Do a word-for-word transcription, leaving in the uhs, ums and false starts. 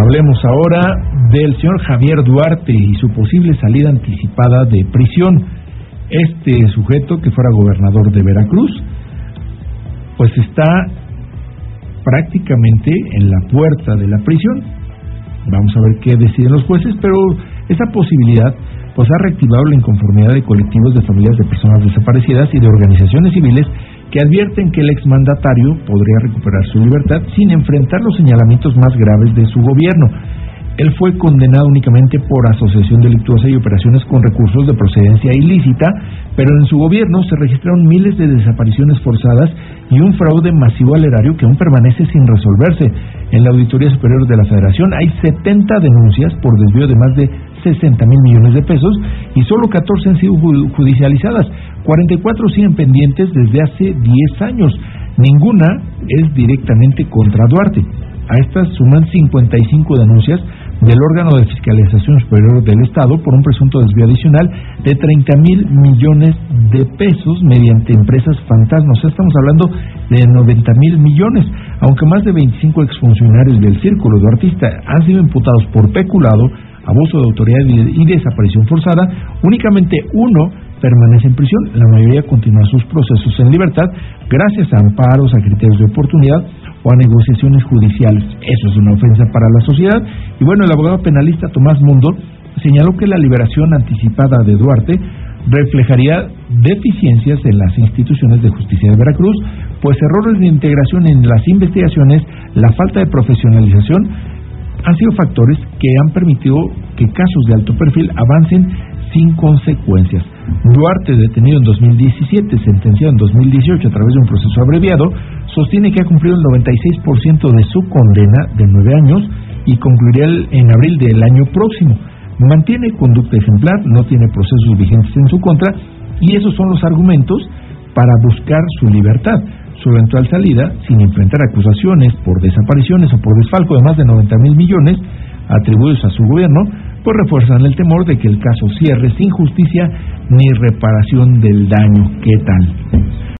Hablemos ahora del señor Javier Duarte y su posible salida anticipada de prisión. Este sujeto, que fuera gobernador de Veracruz, pues está prácticamente en la puerta de la prisión. Vamos a ver qué deciden los jueces, pero esa posibilidad pues ha reactivado la inconformidad de colectivos de familias de personas desaparecidas y de organizaciones civiles que advierten que el exmandatario podría recuperar su libertad sin enfrentar los señalamientos más graves de su gobierno. Él fue condenado únicamente por asociación delictuosa y operaciones con recursos de procedencia ilícita, pero en su gobierno se registraron miles de desapariciones forzadas y un fraude masivo al erario que aún permanece sin resolverse. En la Auditoría Superior de la Federación hay setenta denuncias por desvío de más de sesenta mil millones de pesos y solo catorce han sido judicializadas. cuarenta y cuatro siguen pendientes desde hace diez años. Ninguna es directamente contra Duarte. A estas suman cincuenta y cinco denuncias del órgano de fiscalización superior del Estado por un presunto desvío adicional de treinta mil millones de pesos mediante empresas fantasmas. O sea, estamos hablando de noventa mil millones. Aunque más de veinticinco exfuncionarios del círculo duartista han sido imputados por peculado, abuso de autoridad y desaparición forzada, únicamente uno permanece en prisión. La mayoría continúa sus procesos en libertad gracias a amparos, a criterios de oportunidad o a negociaciones judiciales. Eso es una ofensa para la sociedad. Y bueno, el abogado penalista Tomás Mundo señaló que la liberación anticipada de Duarte reflejaría deficiencias en las instituciones de justicia de Veracruz, pues errores de integración en las investigaciones, la falta de profesionalización han sido factores que han permitido que casos de alto perfil avancen sin consecuencias. Duarte, detenido en dos mil diecisiete, sentenciado en dos mil dieciocho a través de un proceso abreviado, sostiene que ha cumplido el noventa y seis por ciento de su condena de nueve años y concluirá en abril del año próximo. Mantiene conducta ejemplar, no tiene procesos vigentes en su contra y esos son los argumentos para buscar su libertad. Su eventual salida, sin enfrentar acusaciones por desapariciones o por desfalco de más de noventa mil millones atribuidos a su gobierno, pues refuerzan el temor de que el caso cierre sin justicia ni reparación del daño. ¿Qué tal?